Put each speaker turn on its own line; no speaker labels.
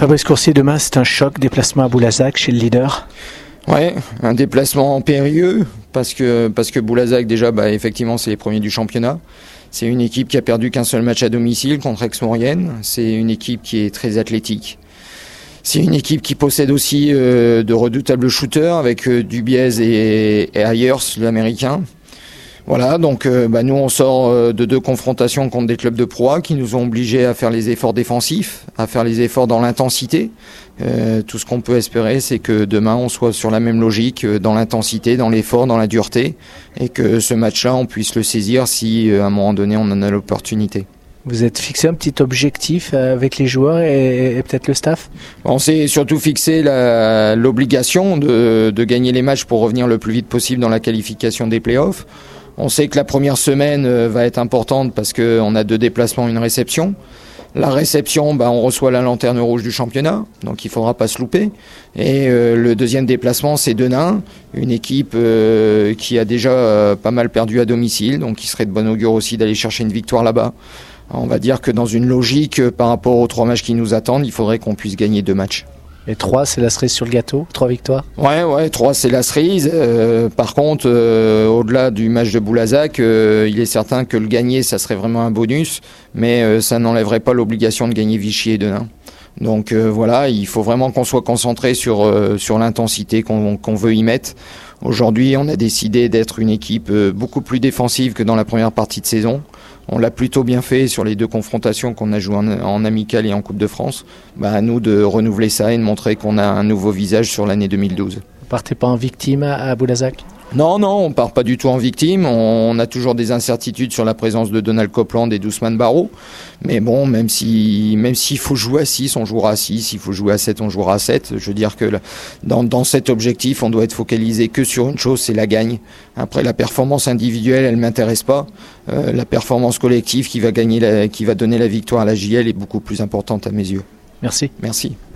Fabrice Coursier, demain c'est un choc, déplacement à Boulazac chez le leader.
Ouais, un déplacement périlleux parce que Boulazac déjà effectivement c'est les premiers du championnat. C'est une équipe qui a perdu qu'un seul match à domicile contre Aix-Maurienne. C'est une équipe qui est très athlétique. C'est une équipe qui possède aussi de redoutables shooters avec Dubiez et Ayers, l'américain. Voilà, donc nous on sort de 2 confrontations contre des clubs de Pro A qui nous ont obligés à faire les efforts défensifs, à faire les efforts dans l'intensité. Tout ce qu'on peut espérer, c'est que demain on soit sur la même logique, dans l'intensité, dans l'effort, dans la dureté, et que ce match-là on puisse le saisir si à un moment donné on en a l'opportunité.
Vous êtes fixé un petit objectif avec les joueurs et peut-être le staff ?
On s'est surtout fixé l'obligation de gagner les matchs pour revenir le plus vite possible dans la qualification des playoffs. On sait que la première semaine va être importante parce qu'on a 2 déplacements, une réception. La réception, on reçoit la lanterne rouge du championnat, donc il ne faudra pas se louper. Et le deuxième déplacement, c'est Denain, une équipe qui a déjà pas mal perdu à domicile, donc il serait de bon augure aussi d'aller chercher une victoire là-bas. On va dire que dans une logique par rapport aux 3 matchs qui nous attendent, il faudrait qu'on puisse gagner 2 matchs.
Et 3, c'est la cerise sur le gâteau, 3 victoires ?
Ouais, 3 c'est la cerise. Par contre, au-delà du match de Boulazac, il est certain que le gagner, ça serait vraiment un bonus, mais ça n'enlèverait pas l'obligation de gagner Vichy et Denain. Donc voilà, il faut vraiment qu'on soit concentré sur l'intensité qu'on veut y mettre. Aujourd'hui, on a décidé d'être une équipe beaucoup plus défensive que dans la première partie de saison. On l'a plutôt bien fait sur les 2 confrontations qu'on a jouées en amical et en Coupe de France. À nous de renouveler ça et de montrer qu'on a un nouveau visage sur l'année 2012.
Vous partez pas en victime à Boulazac ?
Non, on part pas du tout en victime. On a toujours des incertitudes sur la présence de Donald Copeland et d'Ousmane Barro. Mais bon, même s'il faut jouer à 6, on jouera à 6. S'il faut jouer à 7, on jouera à 7. Je veux dire que dans cet objectif, on doit être focalisé que sur une chose, c'est la gagne. Après, la performance individuelle, elle m'intéresse pas. La performance collective qui va donner la victoire à la JL est beaucoup plus importante à mes yeux.
Merci.
Merci.